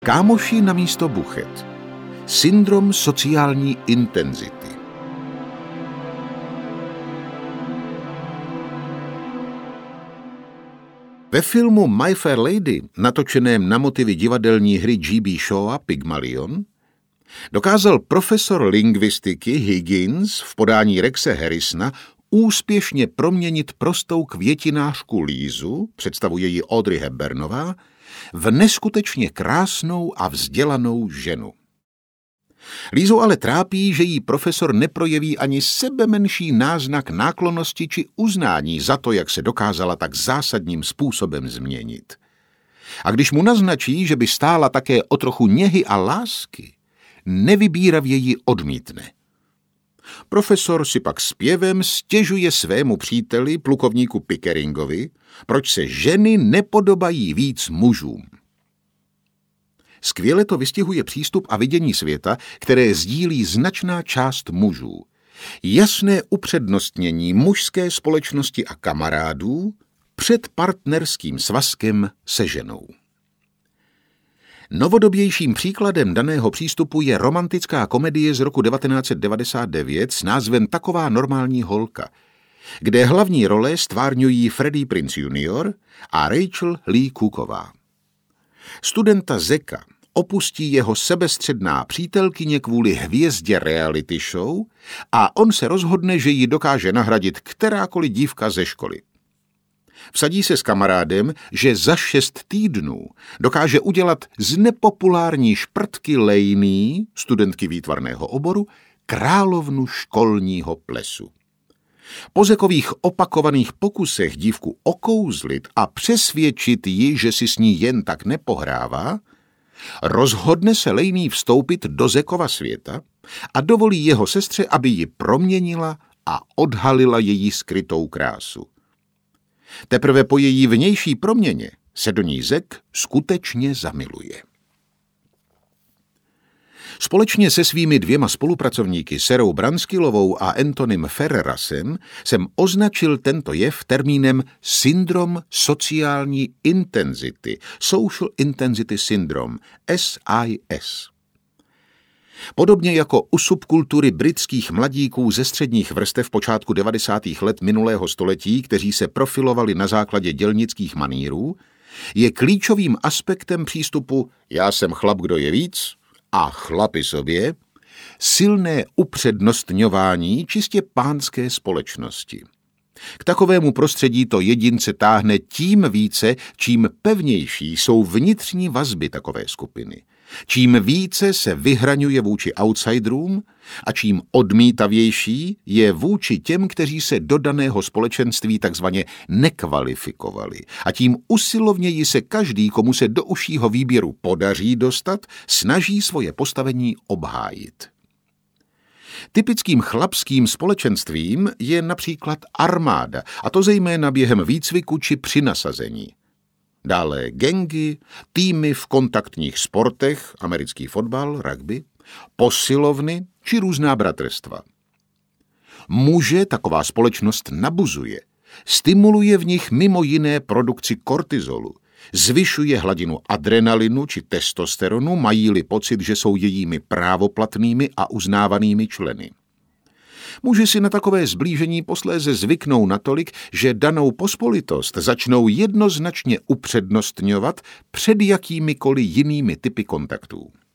Kámoši namísto buchet. Syndrom sociální intenzity. Ve filmu My Fair Lady, natočeném na motivy divadelní hry G.B. Shawa Pygmalion, dokázal profesor lingvistiky Higgins v podání Rexe Harrisona úspěšně proměnit prostou květinářku Lízu, představuje ji Audrey Hepburnová, v neskutečně krásnou a vzdělanou ženu. Lízu ale trápí, že jí profesor neprojeví ani sebemenší náznak náklonnosti či uznání za to, jak se dokázala tak zásadním způsobem změnit. A když mu naznačí, že by stála také o trochu něhy a lásky, nevybíravě ji odmítne. Profesor si pak zpěvem stěžuje svému příteli, plukovníku Pickeringovi, proč se ženy nepodobají víc mužům. Skvěle to vystihuje přístup a vidění světa, které sdílí značná část mužů. Jasné upřednostnění mužské společnosti a kamarádů před partnerským svazkem se ženou. Novodobějším příkladem daného přístupu je romantická komedie z roku 1999 s názvem Taková normální holka, kde hlavní role stvárňují Freddie Prinze Jr. a Rachel Lee Cooková. Studenta Zeka opustí jeho sebestředná přítelkyně kvůli hvězdě reality show a on se rozhodne, že ji dokáže nahradit kterákoliv dívka ze školy. Vsadí se s kamarádem, že za 6 týdnů dokáže udělat z nepopulární šprtky Lainey, studentky výtvarného oboru, královnu školního plesu. Po Zekových opakovaných pokusech dívku okouzlit a přesvědčit ji, že si s ní jen tak nepohrává, rozhodne se Lainey vstoupit do Zekova světa a dovolí jeho sestře, aby ji proměnila a odhalila její skrytou krásu. Teprve po její vnější proměně se do ní Zek skutečně zamiluje. Společně se svými 2 spolupracovníky Sarou Brandskillovou a Antonym Ferrerasem jsem označil tento jev termínem syndrom sociální intenzity, Social Intensity Syndrome, SIS. Podobně jako u subkultury britských mladíků ze středních vrstev počátku 90. let minulého století, kteří se profilovali na základě dělnických manýrů, je klíčovým aspektem přístupu já jsem chlap, kdo je víc a chlapi sobě silné upřednostňování čistě pánské společnosti. K takovému prostředí to jedince táhne tím více, čím pevnější jsou vnitřní vazby takové skupiny. Čím více se vyhraňuje vůči outsiderům a čím odmítavější je vůči těm, kteří se do daného společenství takzvaně nekvalifikovali. A tím usilovněji se každý, komu se do užšího výběru podaří dostat, snaží svoje postavení obhájit. Typickým chlapským společenstvím je například armáda, a to zejména během výcviku či při nasazení. Dále gangy, týmy v kontaktních sportech, americký fotbal, rugby, posilovny či různá bratrstva. Muže taková společnost nabuzuje, stimuluje v nich mimo jiné produkci kortizolu, zvyšuje hladinu adrenalinu či testosteronu, mají-li pocit, že jsou jejími právoplatnými a uznávanými členy. Muži si na takové zblížení posléze zvyknou natolik, že danou pospolitost začnou jednoznačně upřednostňovat před jakýmikoliv jinými typy kontaktů.